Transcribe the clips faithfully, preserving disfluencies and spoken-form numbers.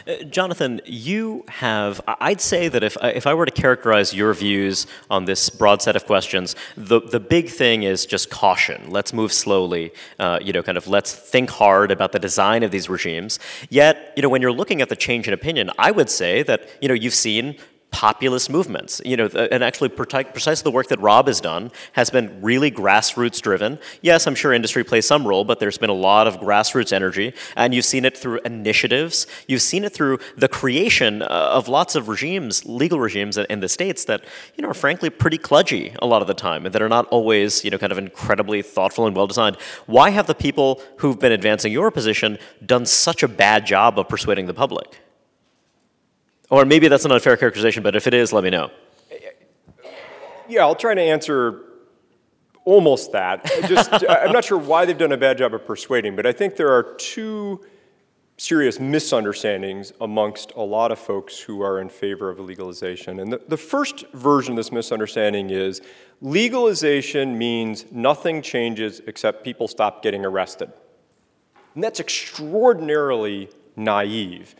Uh, Jonathan, you have, I'd say that if, if I were to characterize your views on this broad set of questions, the, the big thing is just caution. Let's move slowly, uh, you know, kind of let's think hard about the design of these regimes. Yet, you know, when you're looking at the change in opinion, I would say that, you know, you've seen populist movements, you know, and actually precisely the work that Rob has done has been really grassroots driven. Yes, I'm sure industry plays some role, but there's been a lot of grassroots energy, and you've seen it through initiatives. You've seen it through the creation of lots of regimes, legal regimes in the states that, you know, are frankly pretty kludgy a lot of the time, and that are not always, you know, kind of incredibly thoughtful and well designed. Why have the people who've been advancing your position done such a bad job of persuading the public? Or maybe that's an unfair characterization, but if it is, let me know. Yeah, I'll try to answer almost that. Just, I'm not sure why they've done a bad job of persuading, but I think there are two serious misunderstandings amongst a lot of folks who are in favor of legalization. And the, the first version of this misunderstanding is legalization means nothing changes except people stop getting arrested. And that's extraordinarily naive.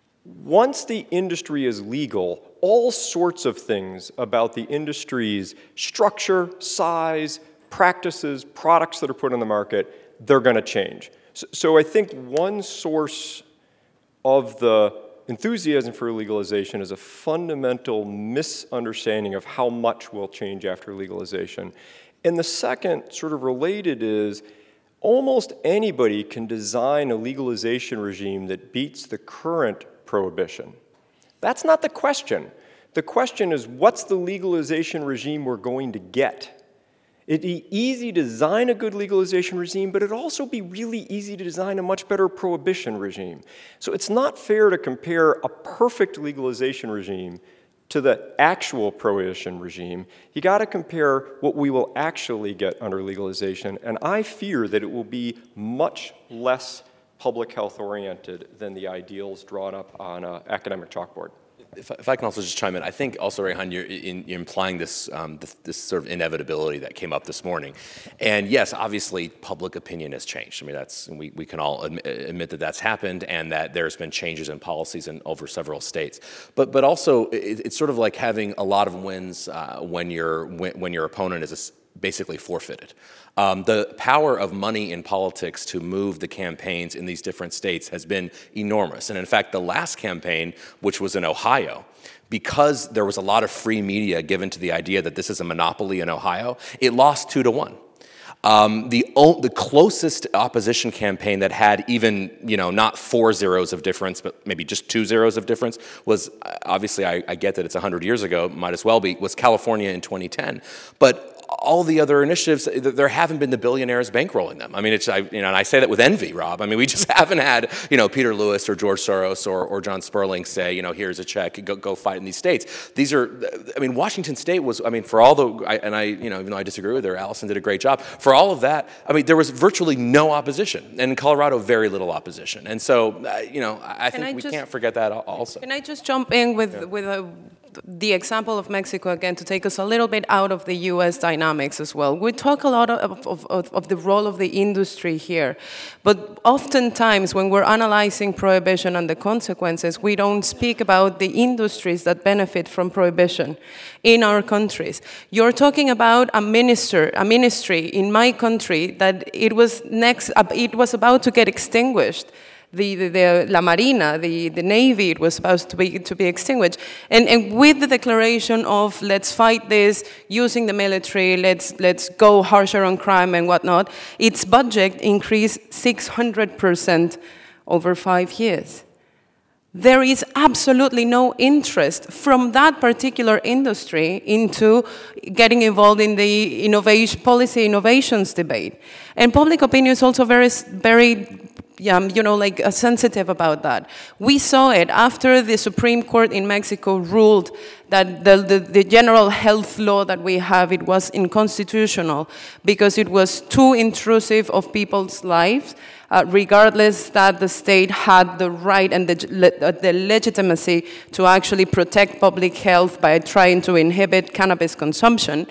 Once the industry is legal, all sorts of things about the industry's structure, size, practices, products that are put on the market, they're going to change. So, so I think one source of the enthusiasm for legalization is a fundamental misunderstanding of how much will change after legalization. And the second, sort of related, is almost anybody can design a legalization regime that beats the current prohibition. That's not the question. The question is, what's the legalization regime we're going to get? It'd be easy to design a good legalization regime, but it'd also be really easy to design a much better prohibition regime. So it's not fair to compare a perfect legalization regime to the actual prohibition regime. You got to compare what we will actually get under legalization, and I fear that it will be much less public health oriented than the ideals drawn up on an academic chalkboard. If, if I can also just chime in, I think also, Rehan, you're, in, you're implying this, um, this, this sort of inevitability that came up this morning. And yes, obviously, public opinion has changed. I mean, that's we, we can all admit, admit that that's happened, and that there's been changes in policies in over several states. But but also, it, it's sort of like having a lot of wins uh, when your when, when your opponent is a, basically forfeited. Um, the power of money in politics to move the campaigns in these different states has been enormous. And in fact, the last campaign, which was in Ohio, because there was a lot of free media given to the idea that this is a monopoly in Ohio, it lost two to one. Um, the the closest opposition campaign that had even, you know, not four zeros of difference, but maybe just two zeros of difference was, obviously, I, I get that it's one hundred years ago, might as well be, was California in twenty ten. But all the other initiatives, there haven't been the billionaires bankrolling them. I mean, it's, I, you know, and I say that with envy, Rob. I mean, we just haven't had, you know, Peter Lewis or George Soros or, or John Sperling say, you know, here's a check, go, go fight in these states. These are, I mean, Washington State was, I mean, for all the, I, and I, you know, even though I disagree with her, Allison did a great job. For all of that, I mean, there was virtually no opposition. And in Colorado, very little opposition. And so, uh, you know, I think I we just, can't forget that also. Can I just jump in with, yeah. with a, the example of Mexico again to take us a little bit out of the U S dynamics as well? We talk a lot of, of, of, of the role of the industry here, but oftentimes when we're analyzing prohibition and the consequences, we don't speak about the industries that benefit from prohibition in our countries. You're talking about a minister, a ministry in my country that it was next, it was about to get extinguished. The, the, the La Marina, the, the Navy, it was supposed to be to be extinguished. And, and with the declaration of let's fight this using the military, let's, let's go harsher on crime and whatnot, its budget increased six hundred percent over five years. There is absolutely no interest from that particular industry into getting involved in the innovation, policy innovations debate. And public opinion is also very, very Yeah, you know, like uh, sensitive about that. We saw it after the Supreme Court in Mexico ruled that the, the, the general health law that we have, it was unconstitutional because it was too intrusive of people's lives, uh, regardless that the state had the right and the, le- the legitimacy to actually protect public health by trying to inhibit cannabis consumption.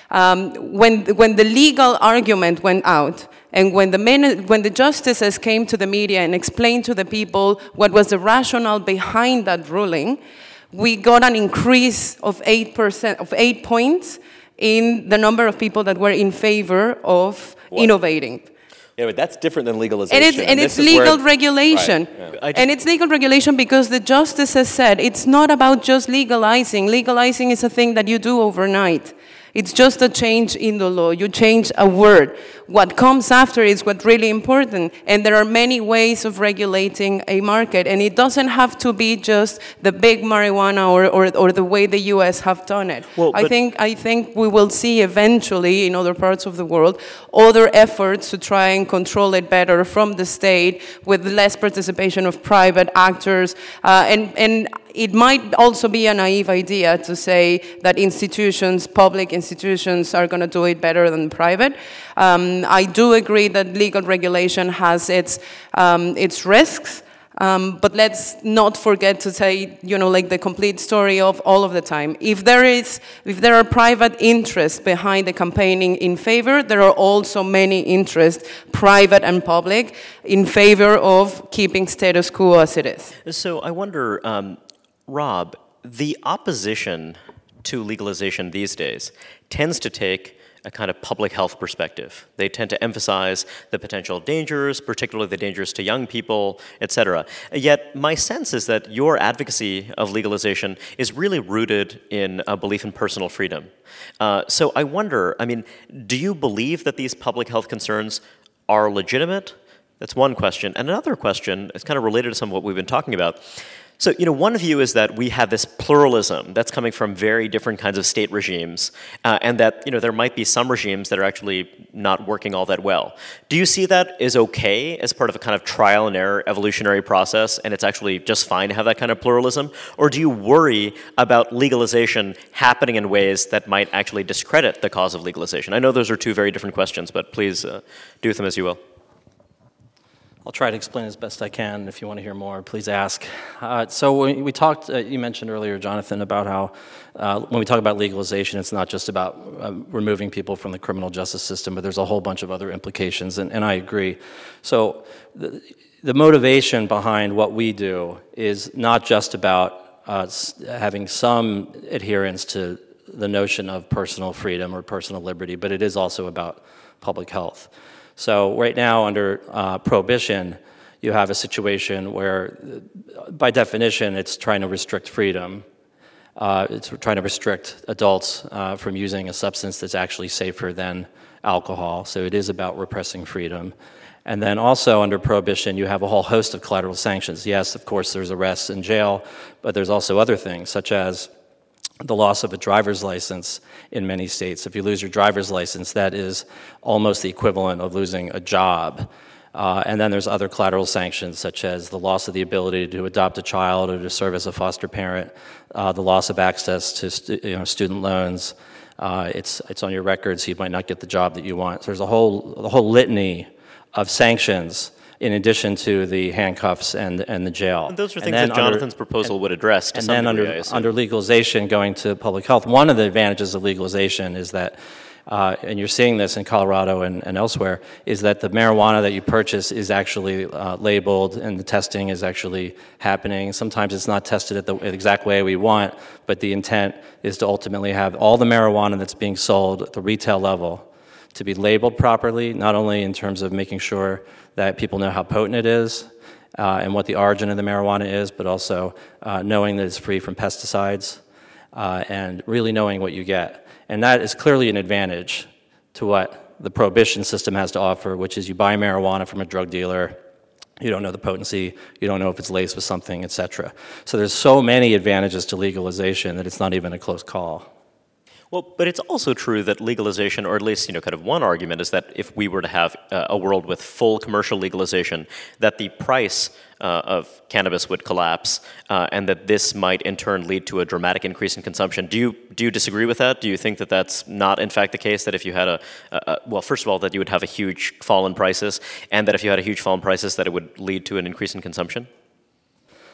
Um, when, when the legal argument went out, and when the, min- when the justices came to the media and explained to the people what was the rationale behind that ruling, we got an increase of eight percent, of eight points in the number of people that were in favor of what? innovating. Yeah, but that's different than legalization. And it's, and it's legal where, regulation. Right, yeah. And it's legal regulation because the justices said it's not about just legalizing. Legalizing is a thing that you do overnight. It's just a change in the law. You change a word. What comes after is what's really important. And there are many ways of regulating a market. And it doesn't have to be just the big marijuana or, or, or the way the U S have done it. Well, I think I think we will see eventually in other parts of the world other efforts to try and control it better from the state with less participation of private actors. Uh, and, and it might also be a naive idea to say that institutions, public institutions, are going to do it better than private. Um, I do agree that legal regulation has its um, its risks, um, but let's not forget to say, you know, like the complete story of all of the time. If there is, if there are private interests behind the campaigning in favor, there are also many interests, private and public, in favor of keeping status quo as it is. So I wonder. Um Rob, the opposition to legalization these days tends to take a kind of public health perspective. They tend to emphasize the potential dangers, particularly the dangers to young people, et cetera. Yet my sense is that your advocacy of legalization is really rooted in a belief in personal freedom. Uh, so I wonder, I mean, do you believe that these public health concerns are legitimate? That's one question. And another question, it's kind of related to some of what we've been talking about. So, you know, one view is that we have this pluralism that's coming from very different kinds of state regimes, uh, and that, you know, there might be some regimes that are actually not working all that well. Do you see that as okay as part of a kind of trial and error evolutionary process, and it's actually just fine to have that kind of pluralism? Or do you worry about legalization happening in ways that might actually discredit the cause of legalization? I know those are two very different questions, but please uh, do with them as you will. I'll try to explain as best I can. If you want to hear more, please ask. Uh, so when we talked, uh, you mentioned earlier, Jonathan, about how uh, when we talk about legalization, it's not just about uh, removing people from the criminal justice system, but there's a whole bunch of other implications, and, and I agree. So the, the motivation behind what we do is not just about uh, having some adherence to the notion of personal freedom or personal liberty, but it is also about public health. So right now, under uh, prohibition, you have a situation where, by definition, it's trying to restrict freedom. Uh, it's trying to restrict adults uh, from using a substance that's actually safer than alcohol. So it is about repressing freedom. And then also under prohibition, you have a whole host of collateral sanctions. Yes, of course, there's arrests and jail, but there's also other things, such as the loss of a driver's license in many states. If you lose your driver's license, that is almost the equivalent of losing a job. Uh, and then there's other collateral sanctions, such as the loss of the ability to adopt a child or to serve as a foster parent, uh, the loss of access to stu- you know, student loans. Uh, it's it's on your record, so you might not get the job that you want. So there's a whole a whole litany of sanctions in addition to the handcuffs and and the jail. And those are things that Jonathan's under, proposal and, would address to and some then degree, under, under legalization, going to public health, one of the advantages of legalization is that, uh, and you're seeing this in Colorado and, and elsewhere, is that the marijuana that you purchase is actually uh, labeled and the testing is actually happening. Sometimes it's not tested at the exact way we want, but the intent is to ultimately have all the marijuana that's being sold at the retail level to be labeled properly, not only in terms of making sure that people know how potent it is uh, and what the origin of the marijuana is, but also uh, knowing that it's free from pesticides uh, and really knowing what you get. And that is clearly an advantage to what the prohibition system has to offer, which is you buy marijuana from a drug dealer, you don't know the potency, you don't know if it's laced with something, et cetera. So there's so many advantages to legalization that it's not even a close call. Well, but it's also true that legalization, or at least, you know, kind of one argument is that if we were to have uh, a world with full commercial legalization, that the price uh, of cannabis would collapse, uh, and that this might in turn lead to a dramatic increase in consumption. Do you do you disagree with that? Do you think that that's not in fact the case? That if you had a, a, a well, first of all, that you would have a huge fall in prices, and that if you had a huge fall in prices, that it would lead to an increase in consumption?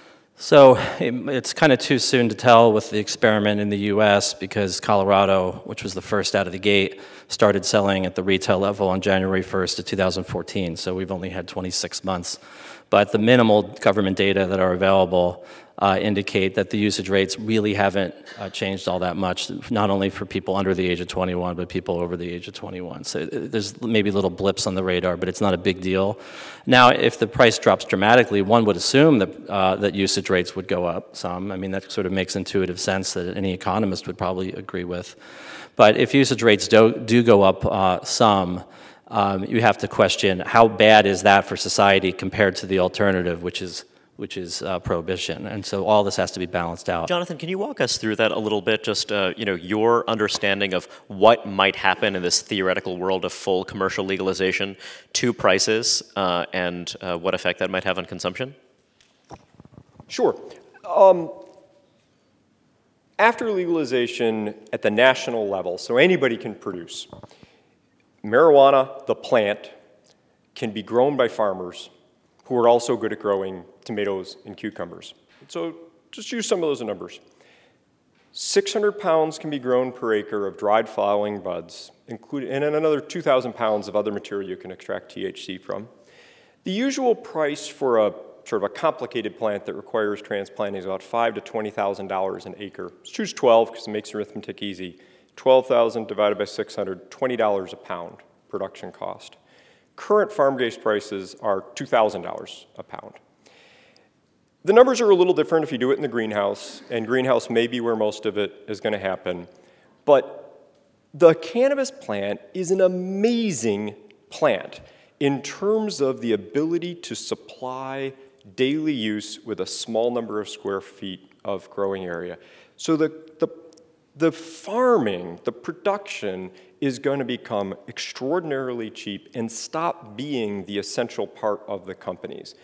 So it, it's kind of too soon to tell with the experiment in the U S because Colorado, which was the first out of the gate, started selling at the retail level on January first of two thousand fourteen. So we've only had twenty-six months. But the minimal government data that are available uh, indicate that the usage rates really haven't uh, changed all that much, not only for people under the age of twenty-one, but people over the age of twenty-one. So there's maybe little blips on the radar, but it's not a big deal. Now, if the price drops dramatically, one would assume that, uh, that usage rates would go up some. I mean, that sort of makes intuitive sense that any economist would probably agree with. But if usage rates do, do go up uh, some, um, you have to question how bad is that for society compared to the alternative, which is which is uh, prohibition. And so all this has to be balanced out. Jonathan, can you walk us through that a little bit? Just uh, you know, your understanding of what might happen in this theoretical world of full commercial legalization to prices uh, and uh, what effect that might have on consumption? Sure. Um, after legalization at the national level, so anybody can produce, marijuana, the plant, can be grown by farmers who are also good at growing tomatoes and cucumbers. So just use some of those numbers. six hundred pounds can be grown per acre of dried flowering buds, including, and then another two thousand pounds of other material you can extract T H C from. The usual price for a sort of a complicated plant that requires transplanting is about five thousand to twenty thousand dollars an acre. Let's choose twelve because it makes arithmetic easy. twelve thousand divided by six hundred, twenty dollars a pound production cost. Current farm-based prices are two thousand dollars a pound. The numbers are a little different if you do it in the greenhouse, and greenhouse may be where most of it is going to happen. But the cannabis plant is an amazing plant in terms of the ability to supply daily use with a small number of square feet of growing area. So the, the, the farming, the production is going to become extraordinarily cheap and stop being the essential part of the companies.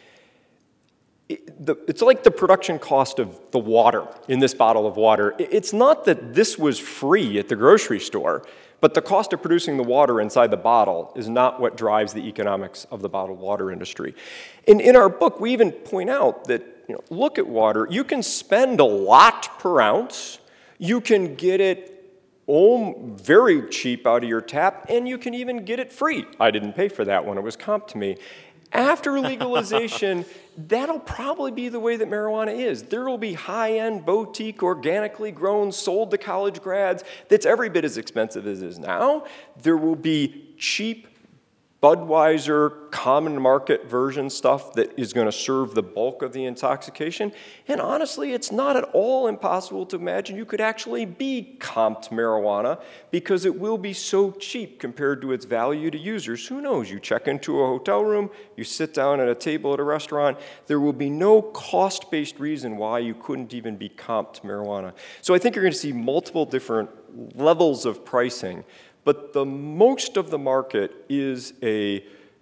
It, the, it's like the production cost of the water in this bottle of water. It, it's not that this was free at the grocery store, but the cost of producing the water inside the bottle is not what drives the economics of the bottled water industry. In, in our book, we even point out that, you know, look at water. You can spend a lot per ounce. You can get it oh, very cheap out of your tap, and you can even get it free. I didn't pay for that one. It was comped to me. After legalization, that'll probably be the way that marijuana is. There will be high-end, boutique, organically grown, sold to college grads that's every bit as expensive as it is now. There will be cheap Budweiser, common market version stuff that is going to serve the bulk of the intoxication. And honestly, it's not at all impossible to imagine you could actually be comped marijuana because it will be so cheap compared to its value to users. Who knows? You check into a hotel room, you sit down at a table at a restaurant, there will be no cost-based reason why you couldn't even be comped marijuana. So I think you're going to see multiple different levels of pricing. But the most of the market is a,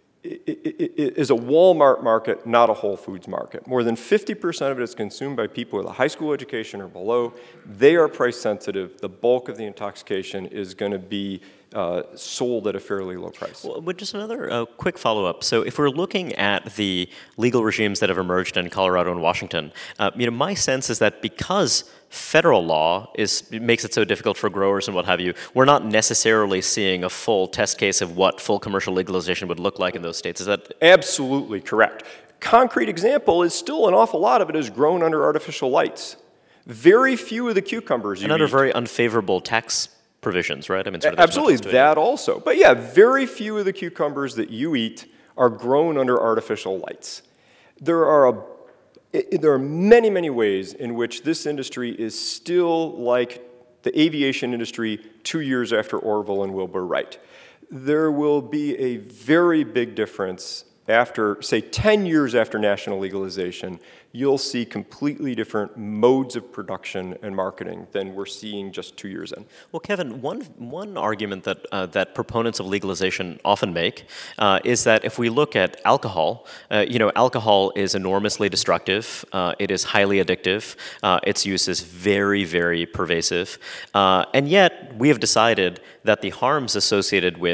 is a Walmart market, not a Whole Foods market. More than fifty percent of it is consumed by people with a high school education or below. They are price sensitive. The bulk of the intoxication is going to be uh, sold at a fairly low price. Well, but just another uh, quick follow-up. So if we're looking at the legal regimes that have emerged in Colorado and Washington, uh, you know, my sense is that because federal law is makes it so difficult for growers and what have you, we're not necessarily seeing a full test case of what full commercial legalization would look like in those states. Is that absolutely correct? Concrete example is still an awful lot of it is grown under artificial lights. Very few of the cucumbers you and under eat, very unfavorable tax provisions, right? I mean, sort of absolutely that also. But yeah, very few of the cucumbers that you eat are grown under artificial lights. There are a It, there are many, many ways in which this industry is still like the aviation industry two years after Orville and Wilbur Wright. There will be a very big difference after, say, ten years after national legalization. You'll see completely different modes of production and marketing than we're seeing just two years in. Well, Kevin, one one argument that uh, that proponents of legalization often make uh, is that if we look at alcohol, uh, you know, alcohol is enormously destructive. Uh, it is highly addictive. Uh, its use is very, very pervasive, uh, and yet we have decided that the harms associated with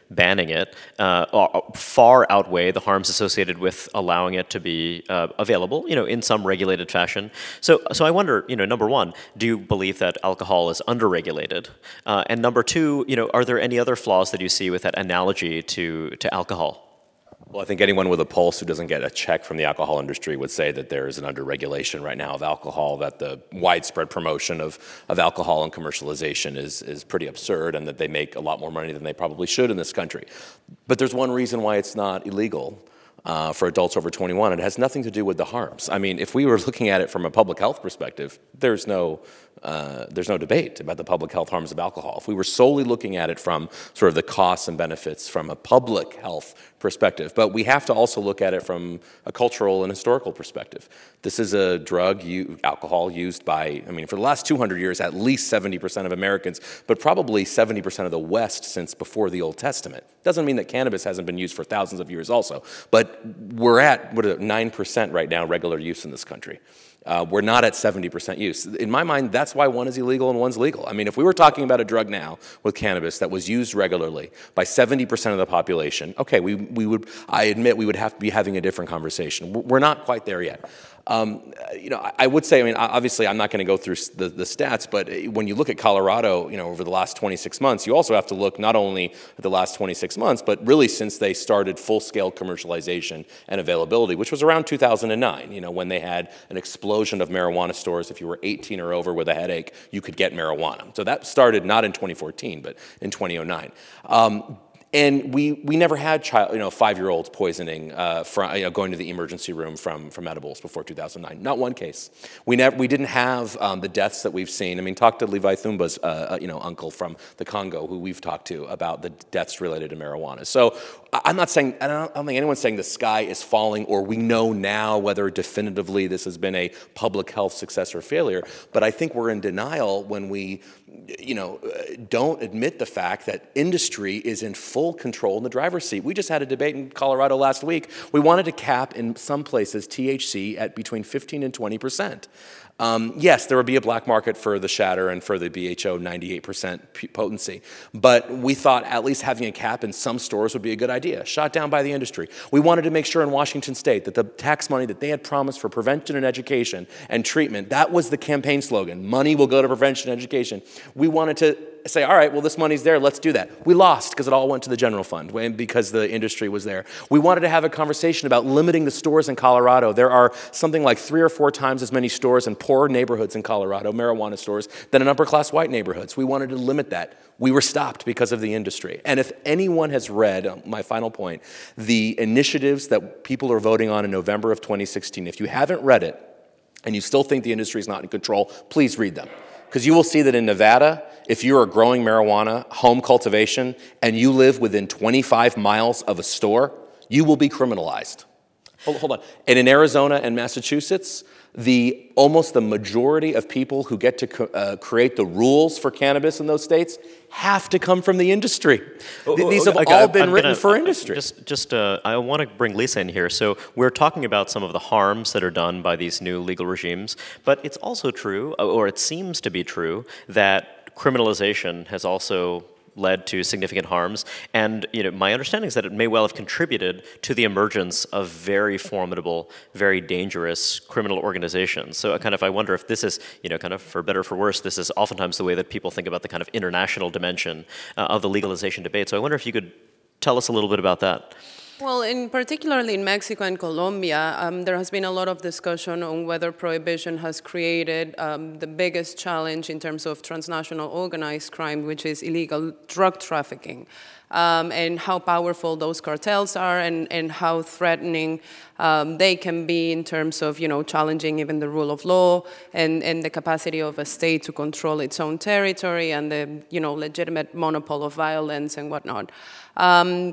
banning it uh, far outweigh the harms associated with allowing it to be uh, available, you know, in some regulated fashion. So, so I wonder, you know, number one, do you believe that alcohol is underregulated? Uh, and number two, you know, are there any other flaws that you see with that analogy to to alcohol? Well, I think anyone with a pulse who doesn't get a check from the alcohol industry would say that there is an underregulation right now of alcohol, that the widespread promotion of, of alcohol and commercialization is, is pretty absurd, and that they make a lot more money than they probably should in this country. But there's one reason why it's not illegal uh, for adults over twenty-one. It has nothing to do with the harms. I mean, if we were looking at it from a public health perspective, there's no Uh, there's no debate about the public health harms of alcohol. If we were solely looking at it from sort of the costs and benefits from a public health perspective, but we have to also look at it from a cultural and historical perspective. This is a drug, you, alcohol, used by, I mean, for the last two hundred years, at least seventy percent of Americans, but probably seventy percent of the West since before the Old Testament. Doesn't mean that cannabis hasn't been used for thousands of years also, but we're at, what is it, nine percent right now regular use in this country. Uh, we're not at seventy percent use. In my mind, that's why one is illegal and one's legal. I mean, if we were talking about a drug now with cannabis that was used regularly by seventy percent of the population, okay, we, we would, I admit we would have to be having a different conversation. We're not quite there yet. Um, you know, I would say, I mean, obviously I'm not going to go through the, the stats, but when you look at Colorado, you know, over the last twenty-six months, you also have to look not only at the last twenty-six months, but really since they started full-scale commercialization and availability, which was around two thousand nine, you know, when they had an explosion of marijuana stores. If you were eighteen or over with a headache, you could get marijuana. So that started not in twenty fourteen, but in twenty oh nine. Um, And we, we never had child, you know, five-year-olds poisoning, uh, from, you know, going to the emergency room from, from edibles before two thousand nine. Not one case. We never we didn't have um, the deaths that we've seen. I mean, talk to Levi Thumba's uh, you know uncle from the Congo, who we've talked to about the deaths related to marijuana. So I'm not saying I don't, I don't think anyone's saying the sky is falling or we know now whether definitively this has been a public health success or failure. But I think we're in denial when we, you know, don't admit the fact that industry is in full control in the driver's seat. We just had a debate in Colorado last week. We wanted to cap in some places T H C at between fifteen and twenty percent. Um, yes, there would be a black market for the shatter and for the B H O ninety-eight percent potency, but we thought at least having a cap in some stores would be a good idea. Shot down by the industry. We wanted to make sure in Washington State that the tax money that they had promised for prevention and education and treatment, that was the campaign slogan. Money will go to prevention and education. We wanted to say, all right, well, this money's there, let's do that. We lost because it all went to the general fund because the industry was there. We wanted to have a conversation about limiting the stores in Colorado. There are something like three or four times as many stores in poor neighborhoods in Colorado, marijuana stores, than in upper-class white neighborhoods. We wanted to limit that. We were stopped because of the industry. And if anyone has read, my final point, the initiatives that people are voting on in November of twenty sixteen, if you haven't read it and you still think the industry is not in control, please read them. Because you will see that in Nevada, if you are growing marijuana, home cultivation, and you live within twenty-five miles of a store, you will be criminalized. Hold, hold on. And in Arizona and Massachusetts, the almost the majority of people who get to uh, create the rules for cannabis in those states have to come from the industry. Th- these have okay, all been I'm written gonna, for uh, industry. Just, just uh, I want to bring Lisa in here. So we're talking about some of the harms that are done by these new legal regimes, but it's also true, or it seems to be true, that criminalization has also led to significant harms, and you know, my understanding is that it may well have contributed to the emergence of very formidable, very dangerous criminal organizations. So I kind of I wonder if this is, you know, kind of for better or for worse, this is oftentimes the way that people think about the kind of international dimension uh, of the legalization debate. So I wonder if you could tell us a little bit about that. Well, in particularly in Mexico and Colombia, um, there has been a lot of discussion on whether prohibition has created um, the biggest challenge in terms of transnational organized crime, which is illegal drug trafficking, um, and how powerful those cartels are, and, and how threatening um, they can be in terms of, you know, challenging even the rule of law and, and the capacity of a state to control its own territory and the, you know, legitimate monopoly of violence and whatnot. Um,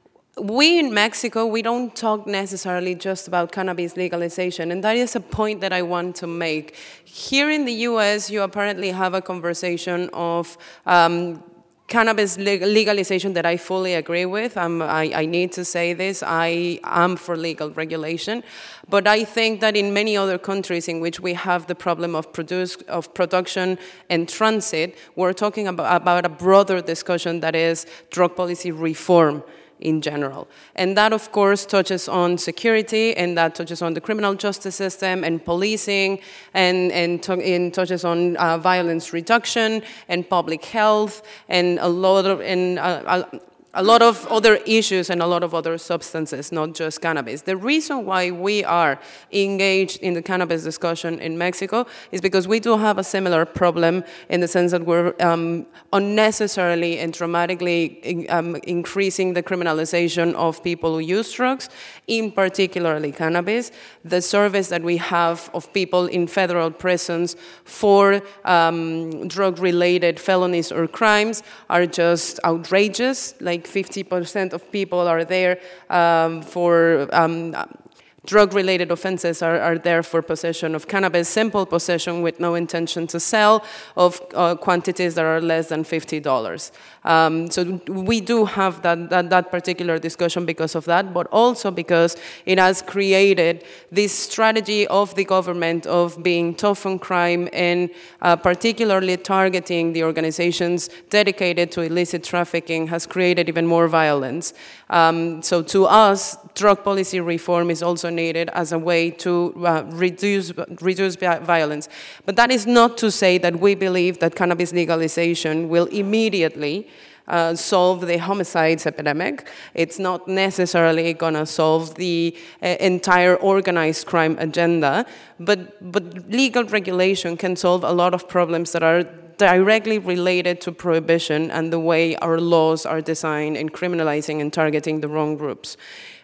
We in Mexico, we don't talk necessarily just about cannabis legalization, and that is a point that I want to make. Here in the U S, you apparently have a conversation of um, cannabis legalization that I fully agree with. Um, I, I need to say this. I am for legal regulation. But I think that in many other countries in which we have the problem of, produce, of production and transit, we're talking about, about a broader discussion that is drug policy reform in general. And that, of course, touches on security, and that touches on the criminal justice system and policing, and, and, to, and touches on uh, violence reduction and public health, and a lot of, and, uh, a lot of other issues and a lot of other substances, not just cannabis. The reason why we are engaged in the cannabis discussion in Mexico is because we do have a similar problem in the sense that we're um, unnecessarily and dramatically in, um, increasing the criminalization of people who use drugs, in particularly cannabis. The service that we have of people in federal prisons for um, drug-related felonies or crimes are just outrageous. Like fifty percent of people are there um, for um, drug-related offenses are, are there for possession of cannabis, simple possession with no intention to sell, of uh, quantities that are less than fifty dollars. Um, so we do have that, that, that particular discussion because of that, but also because it has created this strategy of the government of being tough on crime and uh, particularly targeting the organizations dedicated to illicit trafficking has created even more violence. Um, so to us, drug policy reform is also needed as a way to uh, reduce, reduce violence. But that is not to say that we believe that cannabis legalization will immediately Uh, solve the homicides epidemic. It's not necessarily going to solve the uh, entire organized crime agenda, but, but legal regulation can solve a lot of problems that are directly related to prohibition and the way our laws are designed in criminalizing and targeting the wrong groups.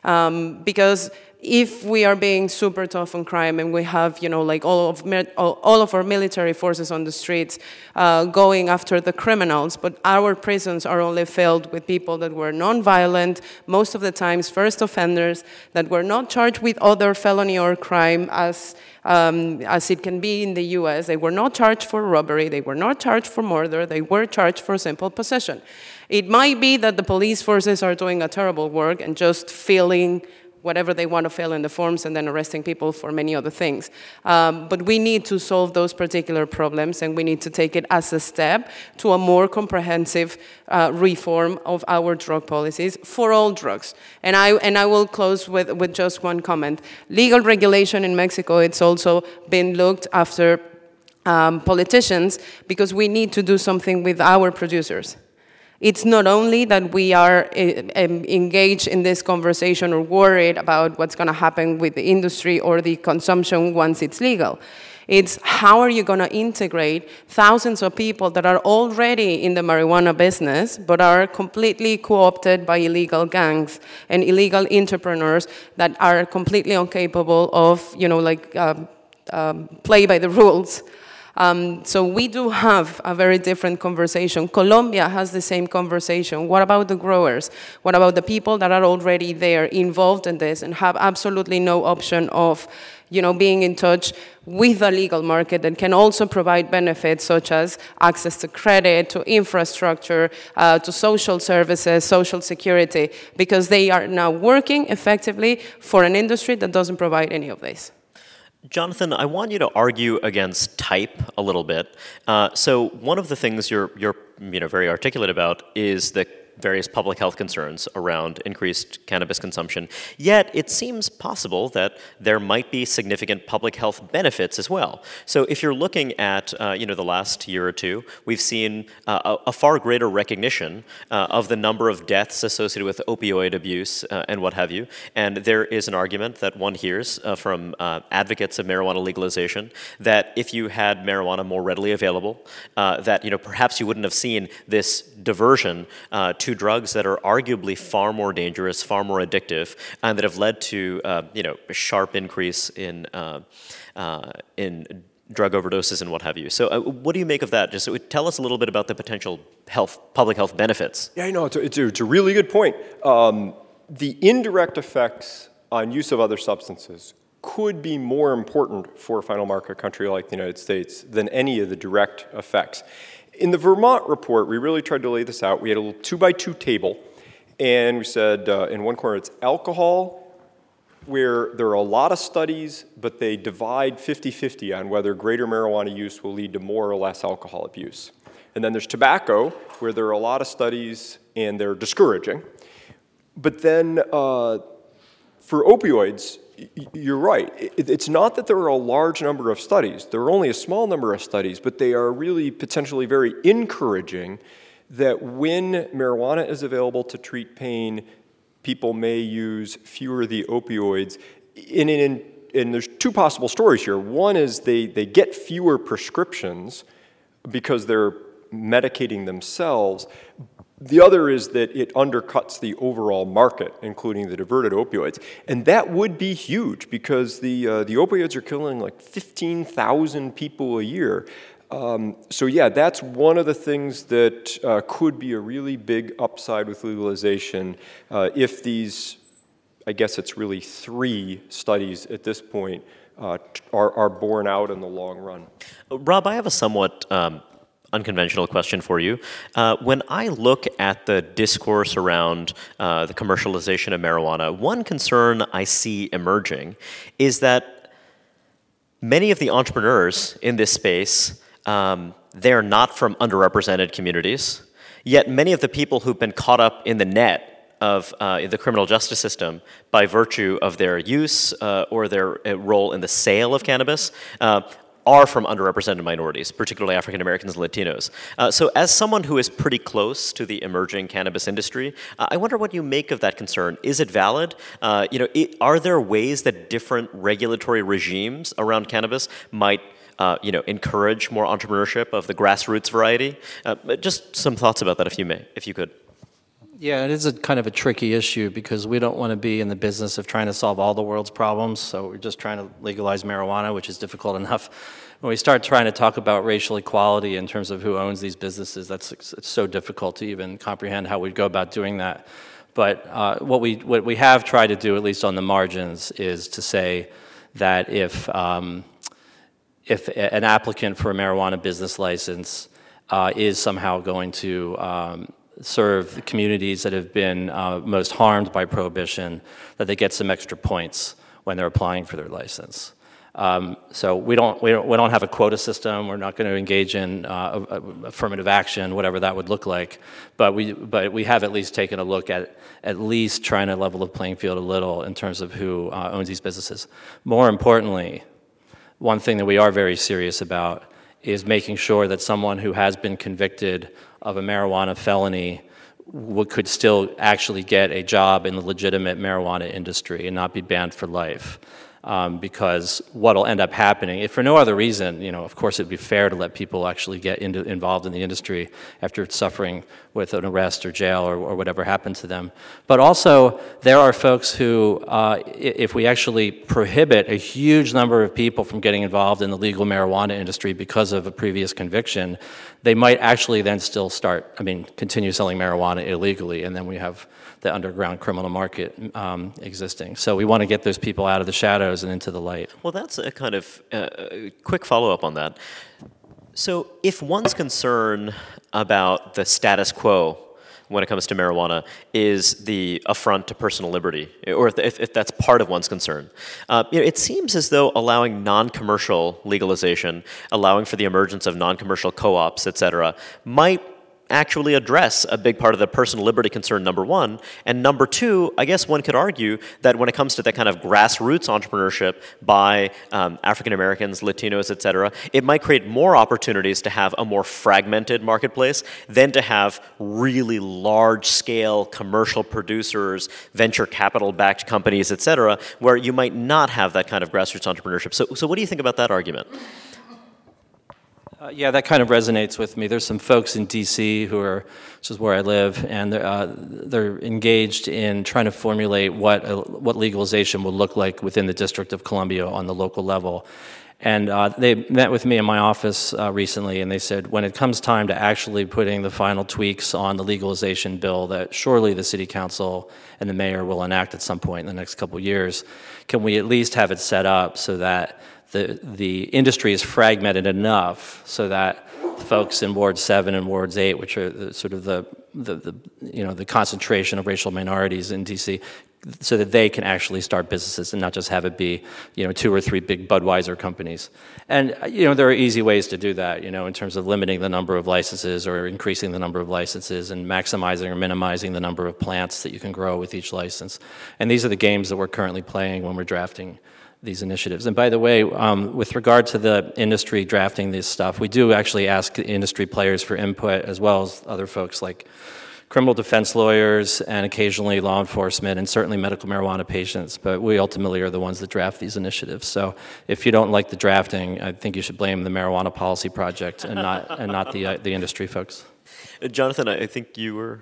Um, because if we are being super tough on crime and we have, you know, like all of all of our military forces on the streets uh, going after the criminals, but our prisons are only filled with people that were non-violent, most of the times first offenders, that were not charged with other felony or crime as Um, as it can be in the U S. They were not charged for robbery, they were not charged for murder, they were charged for simple possession. It might be that the police forces are doing a terrible work and just filling whatever they want to fill in the forms and then arresting people for many other things. Um, but we need to solve those particular problems, and we need to take it as a step to a more comprehensive uh, reform of our drug policies for all drugs. And I, and I will close with, with just one comment. Legal regulation in Mexico, it's also been looked after um, politicians because we need to do something with our producers. It's not only that we are uh, engaged in this conversation or worried about what's going to happen with the industry or the consumption once it's legal. It's how are you going to integrate thousands of people that are already in the marijuana business but are completely co-opted by illegal gangs and illegal entrepreneurs that are completely incapable of, you know, like um, um, play by the rules. Um, so we do have a very different conversation. Colombia has the same conversation. What about the growers? What about the people that are already there involved in this and have absolutely no option of, you know, being in touch with a legal market that can also provide benefits such as access to credit, to infrastructure, uh, to social services, social security, because they are now working effectively for an industry that doesn't provide any of this. Jonathan, I want you to argue against type a little bit. Uh, so one of the things you're, you're you know, very articulate about is the various public health concerns around increased cannabis consumption. Yet it seems possible that there might be significant public health benefits as well. So if you're looking at uh, you know, the last year or two, we've seen uh, a, a far greater recognition uh, of the number of deaths associated with opioid abuse uh, and what have you. And there is an argument that one hears uh, from uh, advocates of marijuana legalization that if you had marijuana more readily available, uh, that you know, perhaps you wouldn't have seen this diversion uh, to drugs that are arguably far more dangerous, far more addictive, and that have led to uh, you know, a sharp increase in uh, uh, in drug overdoses and what have you. So uh, what do you make of that? Just uh, tell us a little bit about the potential health, public health benefits. Yeah, no, it's a, it's a, it's a really good point. Um, the indirect effects on use of other substances could be more important for a final market country like the United States than any of the direct effects. In the Vermont report, we really tried to lay this out. We had a little two by two table, and we said uh, in one corner it's alcohol, where there are a lot of studies, but they divide fifty fifty on whether greater marijuana use will lead to more or less alcohol abuse. And then there's tobacco, where there are a lot of studies and they're discouraging. But then uh, for opioids, you're right. It's not that there are a large number of studies. There are only a small number of studies, but they are really potentially very encouraging that when marijuana is available to treat pain, people may use fewer of the opioids. And, and, and there's two possible stories here. One is they, they get fewer prescriptions because they're medicating themselves. The other is that it undercuts the overall market, including the diverted opioids. And that would be huge because the, uh, the opioids are killing like fifteen thousand people a year. Um, so yeah, that's one of the things that uh, could be a really big upside with legalization uh, if these, I guess it's really three studies at this point, uh, are, are borne out in the long run. Rob, I have a somewhat um, unconventional question for you. Uh, when I look at the discourse around uh, the commercialization of marijuana, one concern I see emerging is that many of the entrepreneurs in this space, um, they're not from underrepresented communities, yet many of the people who've been caught up in the net of uh, the criminal justice system by virtue of their use uh, or their uh, role in the sale of cannabis uh, are from underrepresented minorities, particularly African Americans and Latinos. Uh, so as someone who is pretty close to the emerging cannabis industry, uh, I wonder what you make of that concern. Is it valid? Uh, you know, it, are there ways that different regulatory regimes around cannabis might uh, you know, encourage more entrepreneurship of the grassroots variety? Uh, just some thoughts about that, if you may, if you could. Yeah, it is a kind of a tricky issue because we don't want to be in the business of trying to solve all the world's problems, so we're just trying to legalize marijuana, which is difficult enough. When we start trying to talk about racial equality in terms of who owns these businesses, that's it's so difficult to even comprehend how we'd go about doing that. But uh, what we what we have tried to do, at least on the margins, is to say that if um, if an applicant for a marijuana business license uh, is somehow going to um, serve the communities that have been uh, most harmed by prohibition, that they get some extra points when they're applying for their license. Um, so we don't, we don't we don't have a quota system. We're not going to engage in uh, affirmative action, whatever that would look like. But we but we have at least taken a look at at least trying to level the playing field a little in terms of who uh, owns these businesses. More importantly, one thing that we are very serious about is making sure that someone who has been convicted of a marijuana felony would, could still actually get a job in the legitimate marijuana industry and not be banned for life. Um, because what'll end up happening, if for no other reason, you know, of course it'd be fair to let people actually get into, involved in the industry after suffering with an arrest or jail or, or whatever happened to them. But also, there are folks who, uh, if we actually prohibit a huge number of people from getting involved in the legal marijuana industry because of a previous conviction, they might actually then still start, I mean, continue selling marijuana illegally, and then we have the underground criminal market um, existing. So we want to get those people out of the shadows and into the light. Well, that's a kind of uh, quick follow-up on that. So if one's concern about the status quo when it comes to marijuana is the affront to personal liberty, or if, if that's part of one's concern, uh, you know, it seems as though allowing non-commercial legalization, allowing for the emergence of non-commercial co-ops, et cetera, might actually address a big part of the personal liberty concern, number one. And number two, I guess one could argue that when it comes to that kind of grassroots entrepreneurship by um, African Americans, Latinos, et cetera, it might create more opportunities to have a more fragmented marketplace than to have really large-scale commercial producers, venture capital-backed companies, et cetera, where you might not have that kind of grassroots entrepreneurship. So, so what do you think about that argument? Uh, yeah, that kind of resonates with me. There's some folks in D C who are, which is where I live, and they're, uh, they're engaged in trying to formulate what uh, what legalization will look like within the District of Columbia on the local level. And uh, they met with me in my office uh, recently, and they said, when it comes time to actually putting the final tweaks on the legalization bill that surely the City Council and the Mayor will enact at some point in the next couple of years, can we at least have it set up so that the the industry is fragmented enough so that folks in Ward seven and Wards eight, which are the, sort of the, the, the, you know, the concentration of racial minorities in D C, so that they can actually start businesses and not just have it be, you know, two or three big Budweiser companies. And, you know, there are easy ways to do that, you know, in terms of limiting the number of licenses or increasing the number of licenses and maximizing or minimizing the number of plants that you can grow with each license. And these are the games that we're currently playing when we're drafting these initiatives. And by the way, um, with regard to the industry drafting this stuff, we do actually ask industry players for input as well as other folks like criminal defense lawyers and occasionally law enforcement and certainly medical marijuana patients, but we ultimately are the ones that draft these initiatives. So if you don't like the drafting, I think you should blame the Marijuana Policy Project and not, and not the, uh, the industry folks. Uh, Jonathan, I think you were...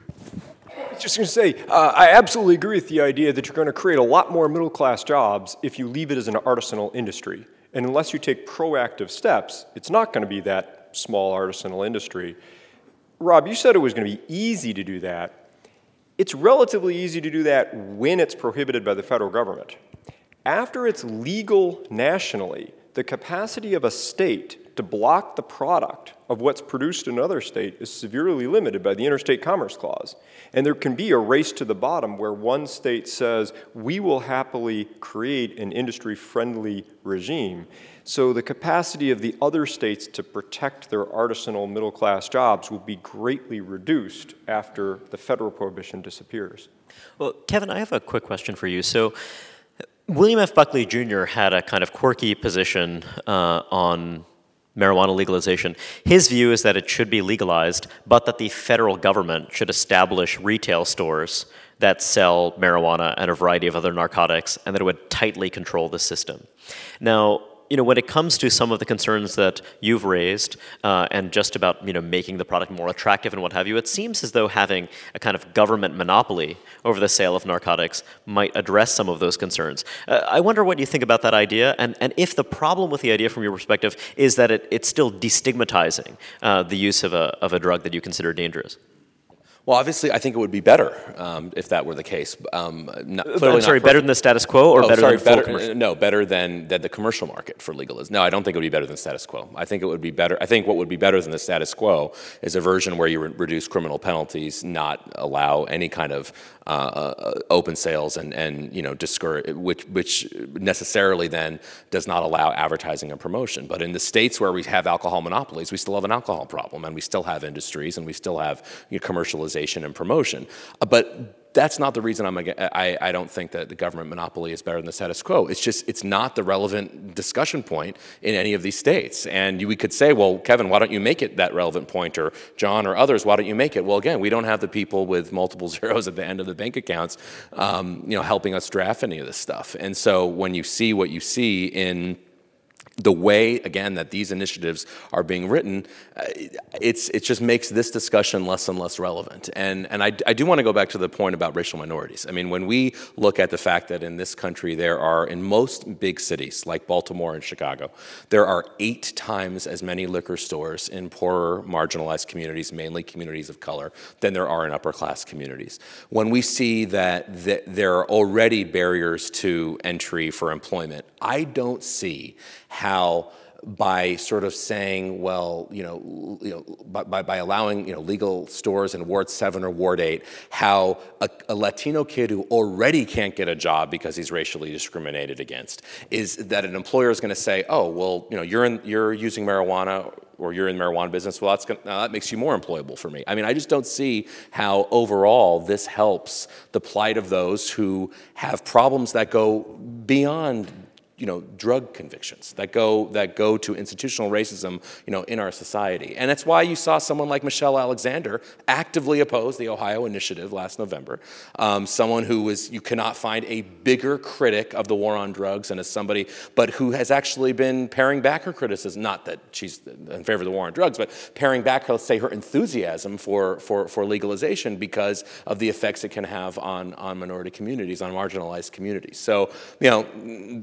I was just going to say, uh, I absolutely agree with the idea that you're going to create a lot more middle-class jobs if you leave it as an artisanal industry. And unless you take proactive steps, it's not going to be that small artisanal industry. Rob, you said it was going to be easy to do that. It's relatively easy to do that when it's prohibited by the federal government. After it's legal nationally, the capacity of a state to block the product of what's produced in another state is severely limited by the Interstate Commerce Clause. And there can be a race to the bottom where one state says, we will happily create an industry-friendly regime. So the capacity of the other states to protect their artisanal middle-class jobs will be greatly reduced after the federal prohibition disappears. Well, Kevin, I have a quick question for you. So William F. Buckley Junior had a kind of quirky position uh, on marijuana legalization. His view is that it should be legalized, but that the federal government should establish retail stores that sell marijuana and a variety of other narcotics, and that it would tightly control the system. Now, you know, when it comes to some of the concerns that you've raised uh, and just about, you know, making the product more attractive and what have you, it seems as though having a kind of government monopoly over the sale of narcotics might address some of those concerns. Uh, I wonder what you think about that idea, and, and if the problem with the idea from your perspective is that it, it's still destigmatizing uh, the use of a, of a drug that you consider dangerous. Well, obviously, I think it would be better um, if that were the case. Um, not, I'm sorry, better than the status quo, or oh, better sorry, than full better, commercial? No, better than, than the commercial market for legalism. No, I don't think it would be better than status quo. I think it would be better. I think what would be better than the status quo is a version where you re- reduce criminal penalties, not allow any kind of uh, uh, open sales, and and you know discourage, which which necessarily then does not allow advertising and promotion. But in the states where we have alcohol monopolies, we still have an alcohol problem, and we still have industries, and we still have you know, commercialization and promotion. Uh, but that's not the reason I'm. I, I don't think that the government monopoly is better than the status quo. It's just it's not the relevant discussion point in any of these states. And you, we could say, well, Kevin, why don't you make it that relevant point, or John or others, why don't you make it? Well, again, we don't have the people with multiple zeros at the end of the bank accounts, um, you know, helping us draft any of this stuff. And so when you see what you see in the way, again, that these initiatives are being written, uh, it's it just makes this discussion less and less relevant. And and I, I do want to go back to the point about racial minorities. I mean, when we look at the fact that in this country there are, in most big cities like Baltimore and Chicago, there are eight times as many liquor stores in poorer, marginalized communities, mainly communities of color, than there are in upper class communities. When we see that th- there are already barriers to entry for employment, I don't see how by sort of saying, well, you know, you know, by, by allowing, you know, legal stores in Ward seven or Ward eight, how a, a Latino kid who already can't get a job because he's racially discriminated against, is that an employer is going to say, oh, well, you know, you're in, you're using marijuana, or you're in marijuana business, well, that's gonna, now that makes you more employable for me. I mean, I just don't see how overall this helps the plight of those who have problems that go beyond, you know, drug convictions, that go that go to institutional racism, you know, in our society. And that's why you saw someone like Michelle Alexander actively oppose the Ohio Initiative last November. Um, someone who was, you cannot find a bigger critic of the war on drugs and as somebody, but who has actually been paring back her criticism, not that she's in favor of the war on drugs, but paring back, let's say, her enthusiasm for, for, for legalization because of the effects it can have on, on minority communities, on marginalized communities. So, you know, the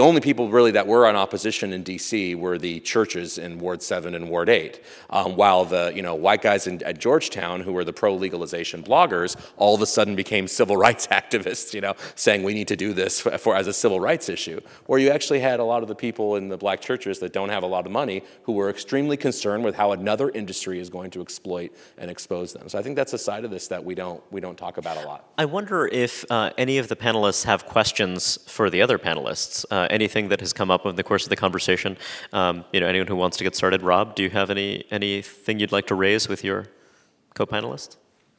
only people really that were in opposition in D C were the churches in Ward seven and Ward eight, um, while the you know white guys in, at Georgetown, who were the pro-legalization bloggers, all of a sudden became civil rights activists, you know, saying we need to do this for, for as a civil rights issue. Or you actually had a lot of the people in the black churches that don't have a lot of money who were extremely concerned with how another industry is going to exploit and expose them. So I think that's a side of this that we don't we don't talk about a lot. I wonder if uh, any of the panelists have questions for the other panelists. Uh, anything that has come up in the course of the conversation. Um, you know, anyone who wants to get started. Rob, do you have any anything you'd like to raise with your co-panelists?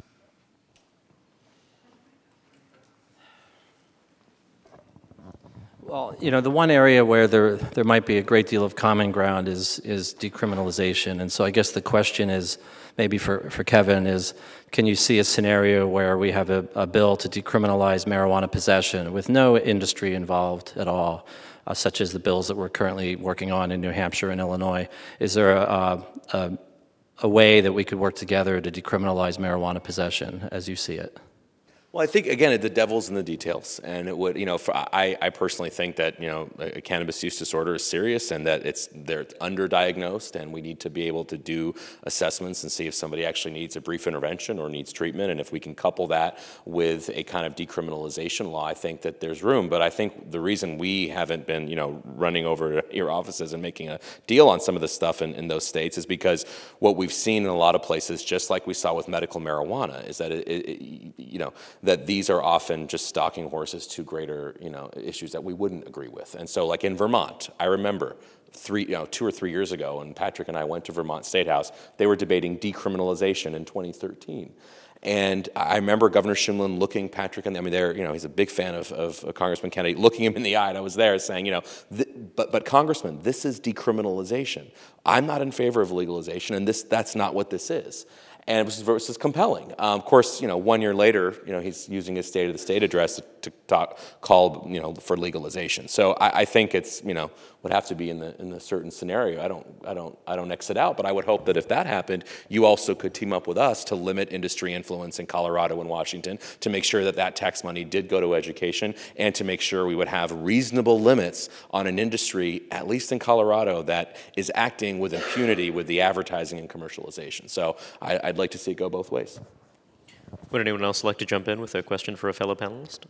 Well, you know, the one area where there there might be a great deal of common ground is is decriminalization, and so I guess the question is, maybe for, for Kevin, is can you see a scenario where we have a, a bill to decriminalize marijuana possession with no industry involved at all, uh, such as the bills that we're currently working on in New Hampshire and Illinois? Is there a, a, a way that we could work together to decriminalize marijuana possession as you see it? Well, I think, again, the devil's in the details, and it would, you know, for, I, I personally think that, you know, a cannabis use disorder is serious and that it's, they're underdiagnosed, and we need to be able to do assessments and see if somebody actually needs a brief intervention or needs treatment, and if we can couple that with a kind of decriminalization law, I think that there's room. But I think the reason we haven't been, you know, running over your offices and making a deal on some of this stuff in, in those states is because what we've seen in a lot of places, just like we saw with medical marijuana, is that, it, it, you know, that these are often just stalking horses to greater, you know, issues that we wouldn't agree with. And so, like in Vermont, I remember three, you know, two or three years ago, when Patrick and I went to Vermont State House, they were debating decriminalization in twenty thirteen. And I remember Governor Shumlin looking Patrick in the, I mean, they're, you know, he's a big fan of, of a Congressman Kennedy, looking him in the eye, and I was there saying, you know, but, but Congressman, this is decriminalization. I'm not in favor of legalization, and this that's not what this is. And it was, it was compelling. Um, of course, you know, one year later, you know, he's using his State of the State address to, to talk, call, you know, for legalization. So I, I think it's, you know, would have to be in the in a certain scenario. I don't, I don't, I don't exit out. But I would hope that if that happened, you also could team up with us to limit industry influence in Colorado and Washington, to make sure that that tax money did go to education, and to make sure we would have reasonable limits on an industry, at least in Colorado, that is acting with impunity with the advertising and commercialization. So I, I'd like to see it go both ways. Would anyone else like to jump in with a question for a fellow panelist?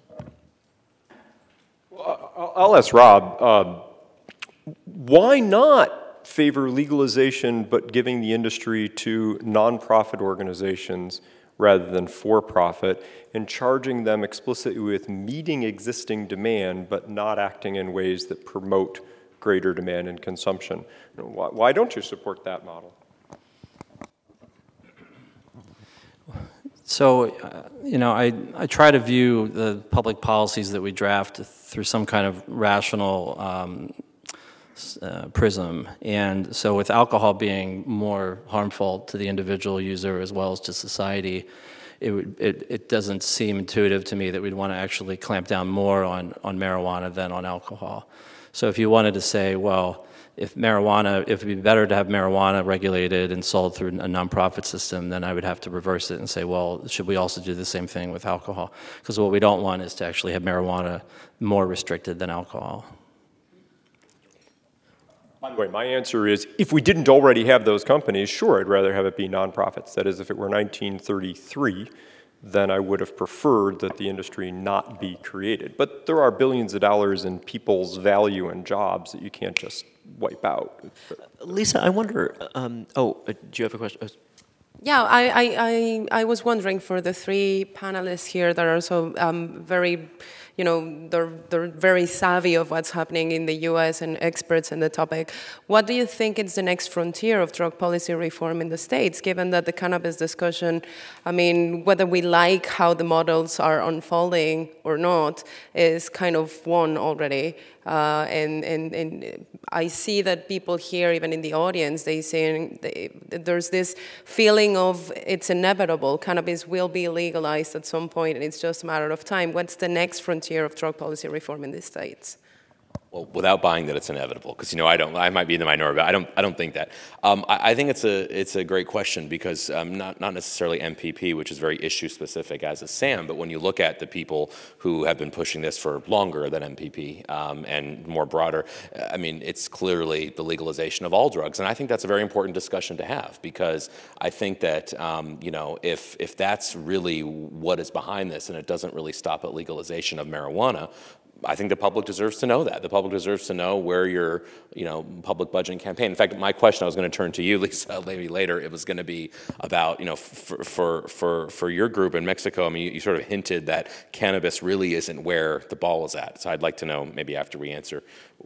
Well, I'll ask Rob. Um, why not favor legalization but giving the industry to nonprofit organizations rather than for-profit, and charging them explicitly with meeting existing demand but not acting in ways that promote greater demand and consumption? Why, why don't you support that model? So, uh, you know, I, I try to view the public policies that we draft through some kind of rational um, uh, prism. And so with alcohol being more harmful to the individual user as well as to society, it, would, it, it doesn't seem intuitive to me that we'd want to actually clamp down more on, on marijuana than on alcohol. So if you wanted to say, well, if marijuana, if it'd be better to have marijuana regulated and sold through a nonprofit system, then I would have to reverse it and say, well, should we also do the same thing with alcohol? Because what we don't want is to actually have marijuana more restricted than alcohol. By the way, my answer is, if we didn't already have those companies, sure, I'd rather have it be nonprofits. That is, if it were nineteen thirty-three, then I would have preferred that the industry not be created. But there are billions of dollars in people's value and jobs that you can't just wipe out. Lisa, I wonder, um, oh, uh, do you have a question? Oh. Yeah, I, I, I, I was wondering, for the three panelists here that are so um, very, you know, they're, they're very savvy of what's happening in the U S and experts in the topic, what do you think is the next frontier of drug policy reform in the States, given that the cannabis discussion, I mean, whether we like how the models are unfolding or not, is kind of won already. Uh, and, and, and I see that people here, even in the audience, they saying they, there's this feeling of it's inevitable. Cannabis will be legalized at some point, and it's just a matter of time. What's the next frontier of drug policy reform in the States? Well, without buying that it's inevitable, because you know I don't. I might be in the minority, but I don't. I don't think that. Um, I, I think it's a it's a great question because um, not not necessarily M P P, which is very issue specific, as is SAM, but when you look at the people who have been pushing this for longer than M P P um, and more broader, I mean, it's clearly the legalization of all drugs, and I think that's a very important discussion to have because I think that um, you know if if that's really what is behind this, and it doesn't really stop at legalization of marijuana. I think the public deserves to know that. The public deserves to know where your, you know, public budgeting campaign. In fact, my question I was going to turn to you, Lisa, maybe later. It was going to be about, you know, for for for for your group in Mexico. I mean, you, you sort of hinted that cannabis really isn't where the ball is at. So I'd like to know, maybe after we answer,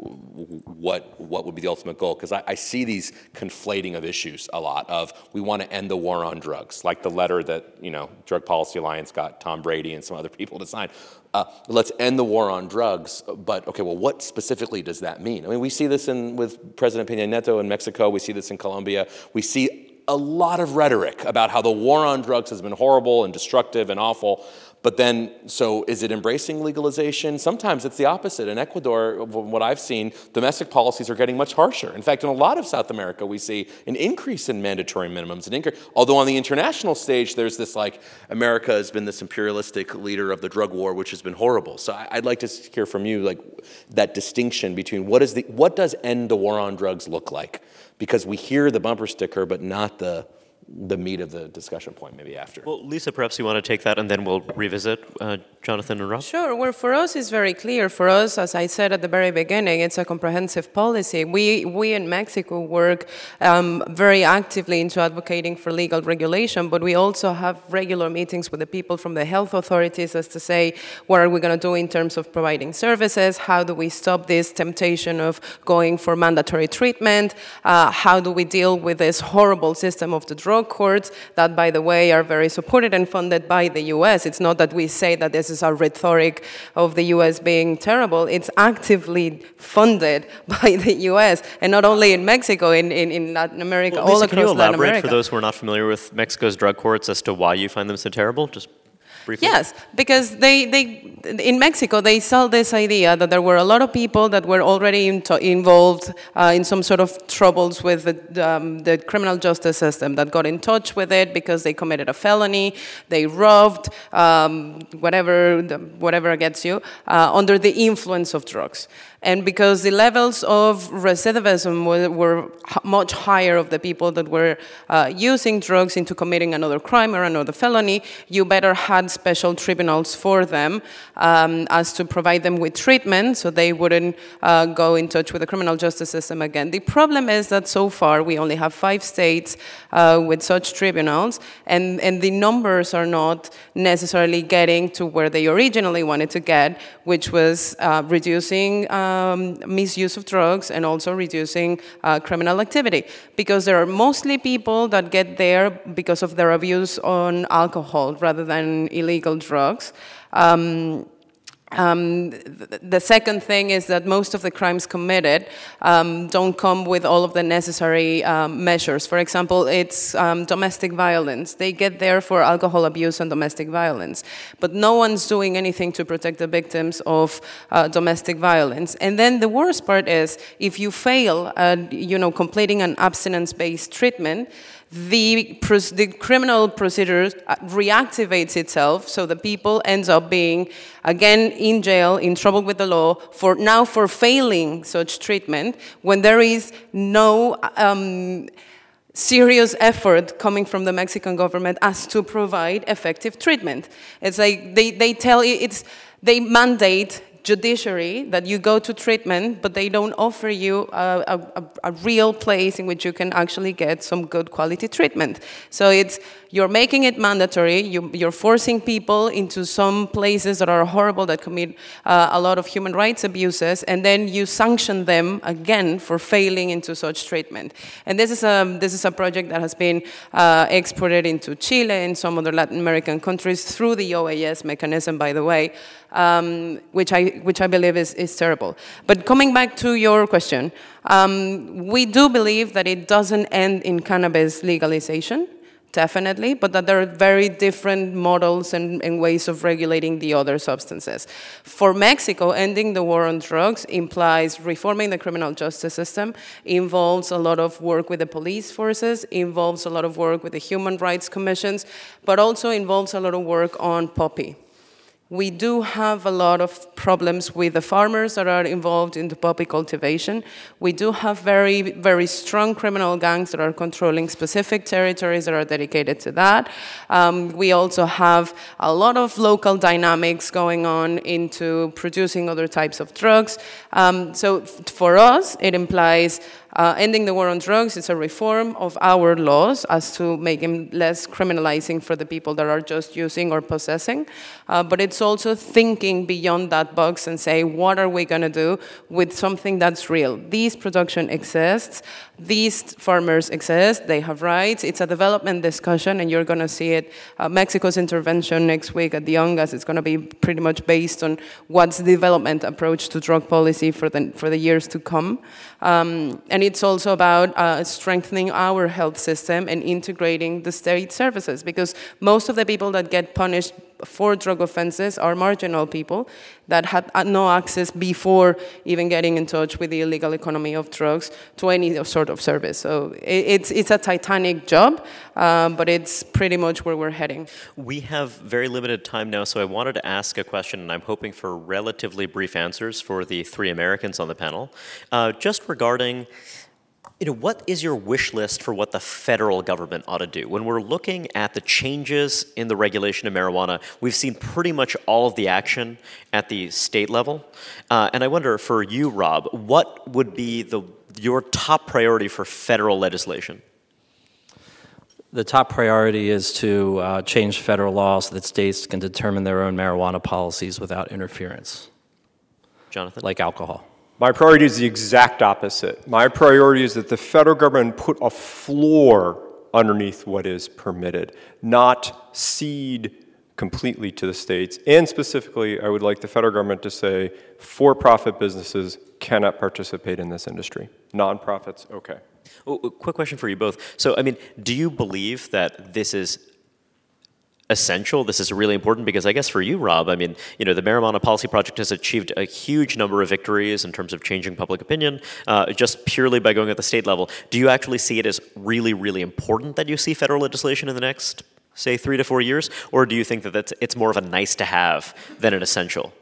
what what would be the ultimate goal? Because I, I see these conflating of issues a lot. Of we want to end the war on drugs, like the letter that you know Drug Policy Alliance got Tom Brady and some other people to sign. Uh, let's end the war on drugs, but okay, well, what specifically does that mean? I mean, we see this in with President Peña Nieto in Mexico. We see this in Colombia. We see a lot of rhetoric about how the war on drugs has been horrible and destructive and awful. But then, so is it embracing legalization? Sometimes it's the opposite. In Ecuador, from what I've seen, domestic policies are getting much harsher. In fact, in a lot of South America, we see an increase in mandatory minimums. An increase, although on the international stage, there's this like, America has been this imperialistic leader of the drug war, which has been horrible. So I'd like to hear from you, like, that distinction between what is the, what does end the war on drugs look like? Because we hear the bumper sticker, but not the the meat of the discussion point maybe after. Well, Lisa, perhaps you want to take that and then we'll revisit uh, Jonathan and Rob. Sure. Well, for us, it's very clear. For us, as I said at the very beginning, it's a comprehensive policy. We we in Mexico work um, very actively into advocating for legal regulation, but we also have regular meetings with the people from the health authorities as to say, what are we going to do in terms of providing services? How do we stop this temptation of going for mandatory treatment? Uh, how do we deal with this horrible system of the drug courts that, by the way, are very supported and funded by the U S. It's not that we say that this is a rhetoric of the U S being terrible. It's actively funded by the U S, and not only in Mexico, in, in, in Latin America, well, all Lisa, across can you Latin elaborate America. for those who are not familiar with Mexico's drug courts as to why you find them so terrible? Just briefly. Yes, because they, they in Mexico, they sell this idea that there were a lot of people that were already in involved uh, in some sort of troubles with the, um, the criminal justice system that got in touch with it because they committed a felony, they robbed, um, whatever, whatever gets you, uh, under the influence of drugs. And because the levels of recidivism were, were much higher of the people that were uh, using drugs into committing another crime or another felony, you better had special tribunals for them um, as to provide them with treatment so they wouldn't uh, go in touch with the criminal justice system again. The problem is that so far we only have five states uh, with such tribunals, and, and the numbers are not necessarily getting to where they originally wanted to get, which was uh, reducing uh, Um, misuse of drugs and also reducing uh, criminal activity, because there are mostly people that get there because of their abuse on alcohol rather than illegal drugs. Um, Um, th the second thing is that most of the crimes committed um, don't come with all of the necessary um, measures. For example, it's um, domestic violence. They get there for alcohol abuse and domestic violence, but no one's doing anything to protect the victims of uh, domestic violence. And then the worst part is, if you fail at, you know, completing an abstinence-based treatment, The, the criminal procedure reactivates itself, so the people ends up being, again, in jail, in trouble with the law, for now for failing such treatment, when there is no um, serious effort coming from the Mexican government as to provide effective treatment. It's like they, they tell you, it's, they mandate judiciary that you go to treatment, but they don't offer you a, a, a real place in which you can actually get some good quality treatment. So it's, you're making it mandatory, you, you're forcing people into some places that are horrible, that commit uh, a lot of human rights abuses, and then you sanction them again for failing into such treatment. And this is a, this is a project that has been uh, exported into Chile and some other Latin American countries through the O A S mechanism, by the way, um, which I which I believe is, is terrible. But coming back to your question, um, we do believe that it doesn't end in cannabis legalization, definitely, but that there are very different models and, and ways of regulating the other substances. For Mexico, ending the war on drugs implies reforming the criminal justice system, involves a lot of work with the police forces, involves a lot of work with the human rights commissions, but also involves a lot of work on poppy. We do have a lot of problems with the farmers that are involved in the poppy cultivation. We do have very, very strong criminal gangs that are controlling specific territories that are dedicated to that. Um, we also have a lot of local dynamics going on into producing other types of drugs. Um, so for us, it implies Uh, ending the war on drugs is a reform of our laws as to make them less criminalizing for the people that are just using or possessing. Uh, but it's also thinking beyond that box and say, what are we going to do with something that's real? These production exists. These farmers exist. They have rights. It's a development discussion, and you're going to see it. Uh, Mexico's intervention next week at the UNGAS is going to be pretty much based on what's the development approach to drug policy for the, for the years to come. Um, and it's also about uh, strengthening our health system and integrating the state services, because most of the people that get punished for drug offenses are marginal people that had no access before even getting in touch with the illegal economy of drugs to any sort of service. So it's, it's a titanic job, um, but it's pretty much where we're heading. We have very limited time now, so I wanted to ask a question, and I'm hoping for relatively brief answers for the three Americans on the panel. Uh, just regarding, you know, what is your wish list for what the federal government ought to do? When we're looking at the changes in the regulation of marijuana, we've seen pretty much all of the action at the state level. Uh, and I wonder, for you, Rob, what would be the your top priority for federal legislation? The top priority is to uh, change federal law so that states can determine their own marijuana policies without interference. Jonathan? Like alcohol. My priority is the exact opposite. My priority is that the federal government put a floor underneath what is permitted, not cede completely to the states. And specifically, I would like the federal government to say for-profit businesses cannot participate in this industry. Nonprofits, okay. Oh, quick question for you both. So, I mean, do you believe that this is essential? This is really important? Because I guess for you, Rob, I mean, you know, the Marijuana Policy Project has achieved a huge number of victories in terms of changing public opinion, uh, just purely by going at the state level. Do you actually see it as really, really important that you see federal legislation in the next, say, three to four years? Or do you think that that's, it's more of a nice to have than an essential?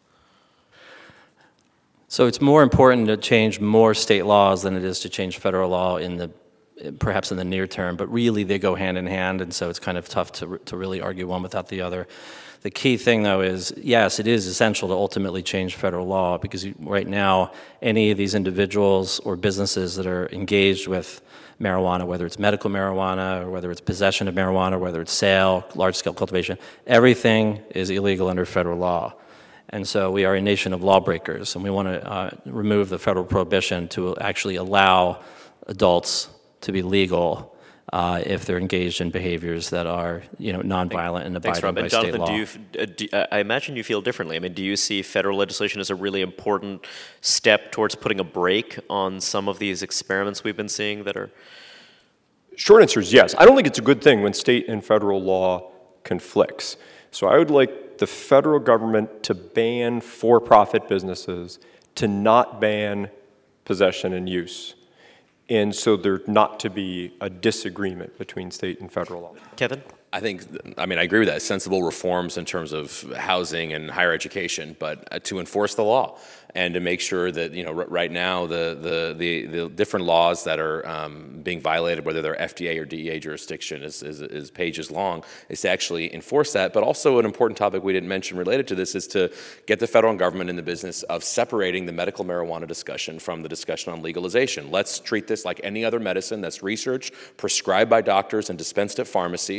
So it's more important to change more state laws than it is to change federal law in the perhaps in the near term, but really they go hand in hand, and so it's kind of tough to, to really argue one without the other. The key thing, though, is, yes, it is essential to ultimately change federal law, because right now, any of these individuals or businesses that are engaged with marijuana, whether it's medical marijuana, or whether it's possession of marijuana, whether it's sale, large-scale cultivation, everything is illegal under federal law. And so we are a nation of lawbreakers, and we want to uh, remove the federal prohibition to actually allow adults to be legal uh, if they're engaged in behaviors that are, you know, nonviolent and abiding Thanks, Rob. by And state Jonathan, law. do you, uh, do, uh, I imagine you feel differently. I mean, do you see federal legislation as a really important step towards putting a brake on some of these experiments we've been seeing that are... Short answer is yes. I don't think it's a good thing when state and federal law conflicts. So I would like the federal government to ban for-profit businesses, to not ban possession and use. And so there not to be a disagreement between state and federal law. Kevin? I think, I mean, I agree with that. Sensible reforms in terms of housing and higher education, but uh, to enforce the law and to make sure that, you know, r- right now the, the, the, the different laws that are um, being violated, whether they're F D A or D E A jurisdiction, is, is, is pages long, is to actually enforce that. But also an important topic we didn't mention related to this is to get the federal government in the business of separating the medical marijuana discussion from the discussion on legalization. Let's treat this like any other medicine that's researched, prescribed by doctors, and dispensed at pharmacies,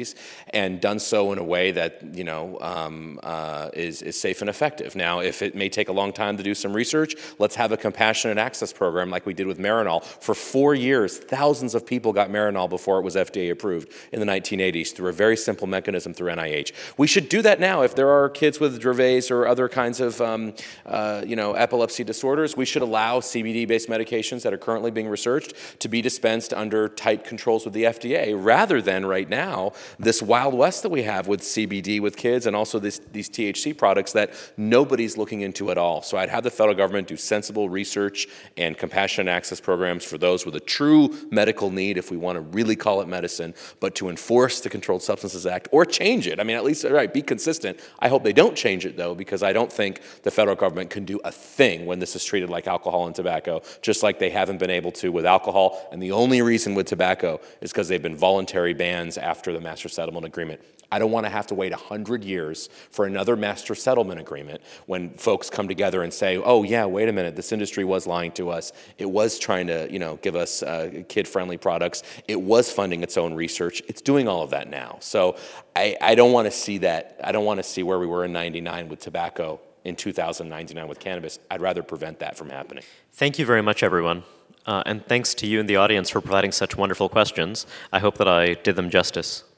and done so in a way that, you know, um, uh, is, is safe and effective. Now, if it may take a long time to do some research, let's have a compassionate access program like we did with Marinol. For four years, thousands of people got Marinol before it was F D A approved in the nineteen eighties through a very simple mechanism through N I H. We should do that now. If there are kids with Dravet or other kinds of, um, uh, you know, epilepsy disorders, we should allow C B D-based medications that are currently being researched to be dispensed under tight controls with the F D A, rather than right now this Wild West that we have with C B D with kids and also this, these T H C products that nobody's looking into at all. So I'd have the federal government do sensible research and compassionate access programs for those with a true medical need, if we want to really call it medicine, but to enforce the Controlled Substances Act or change it. I mean, at least, all right, be consistent. I hope they don't change it, though, because I don't think the federal government can do a thing when this is treated like alcohol and tobacco, just like they haven't been able to with alcohol. And the only reason with tobacco is because they've been voluntary bans after the Master Settlement Agreement. I don't want to have to wait one hundred years for another Master Settlement Agreement when folks come together and say, oh, yeah, wait a minute, this industry was lying to us. It was trying to, you know, give us uh, kid-friendly products. It was funding its own research. It's doing all of that now. So I, I don't want to see that. I don't want to see where we were in ninety-nine with tobacco in two thousand ninety-nine with cannabis. I'd rather prevent that from happening. Thank you very much, everyone. Uh, and thanks to you in the audience for providing such wonderful questions. I hope that I did them justice.